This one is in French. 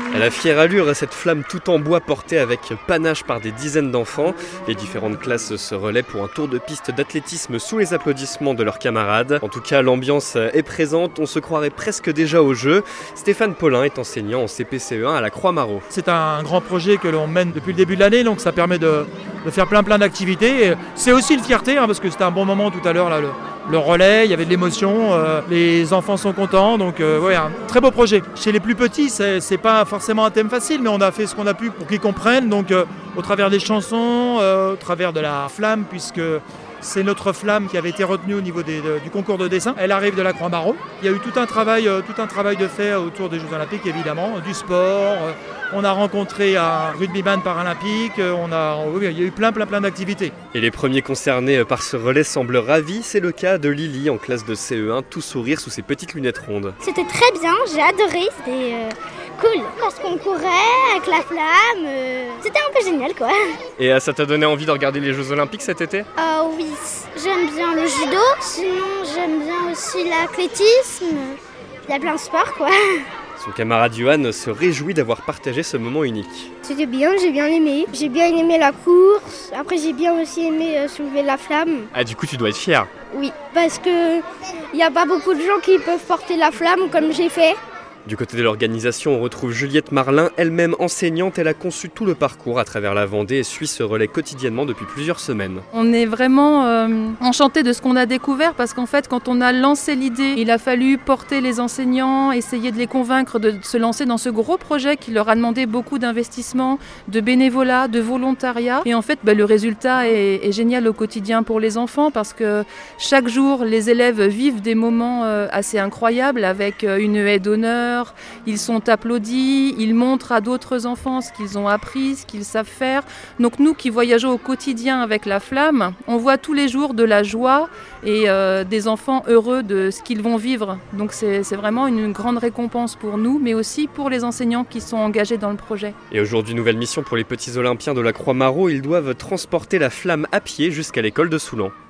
À la fière allure, cette flamme tout en bois portée avec panache par des dizaines d'enfants. Les différentes classes se relaient pour un tour de piste d'athlétisme sous les applaudissements de leurs camarades. En tout cas, l'ambiance est présente, on se croirait presque déjà au jeu. Stéphane Paulin est enseignant en CP-CE1 à la Croix-Maraud. C'est un grand projet que l'on mène depuis le début de l'année, donc ça permet de faire plein d'activités. Et c'est aussi une fierté, parce que c'était un bon moment tout à l'heure, là, le relais, il y avait de l'émotion, les enfants sont contents, donc ouais, un très beau projet. Chez les plus petits, c'est pas forcément un thème facile, mais on a fait ce qu'on a pu pour qu'ils comprennent, donc au travers des chansons, au travers de la flamme, puisque c'est notre flamme qui avait été retenue au niveau du concours de dessin. Elle arrive de la Croix-Maraud. Il y a eu tout un travail de fait autour des Jeux Olympiques, évidemment, du sport. On a rencontré un rugbyman paralympique. Il y a eu plein d'activités. Et les premiers concernés par ce relais semblent ravis. C'est le cas de Lily en classe de CE1, tout sourire sous ses petites lunettes rondes. C'était très bien, j'ai adoré. C'était cool parce qu'on courait avec la flamme. C'était un peu génial, quoi. Et ça t'a donné envie de regarder les Jeux Olympiques cet été ? Oui, j'aime bien le judo. Sinon, j'aime bien aussi l'athlétisme. Il y a plein de sports, quoi. Son camarade Johan se réjouit d'avoir partagé ce moment unique. C'était bien, j'ai bien aimé. J'ai bien aimé la course. Après, j'ai bien aussi aimé soulever la flamme. Ah, du coup, tu dois être fier. Oui, parce que il n'y a pas beaucoup de gens qui peuvent porter la flamme comme j'ai fait. Du côté de l'organisation, on retrouve Juliette Marlin, elle-même enseignante. Elle a conçu tout le parcours à travers la Vendée et suit ce relais quotidiennement depuis plusieurs semaines. On est vraiment enchantés de ce qu'on a découvert parce qu'en fait, quand on a lancé l'idée, il a fallu porter les enseignants, essayer de les convaincre de se lancer dans ce gros projet qui leur a demandé beaucoup d'investissement, de bénévolat, de volontariat. Et en fait, le résultat est génial au quotidien pour les enfants parce que chaque jour, les élèves vivent des moments assez incroyables avec une haie d'honneur. Ils sont applaudis, ils montrent à d'autres enfants ce qu'ils ont appris, ce qu'ils savent faire. Donc nous qui voyageons au quotidien avec la flamme, on voit tous les jours de la joie et des enfants heureux de ce qu'ils vont vivre. Donc c'est vraiment une grande récompense pour nous, mais aussi pour les enseignants qui sont engagés dans le projet. Et aujourd'hui, nouvelle mission pour les petits Olympiens de la Croix-Maraud. Ils doivent transporter la flamme à pied jusqu'à l'école de Soulan.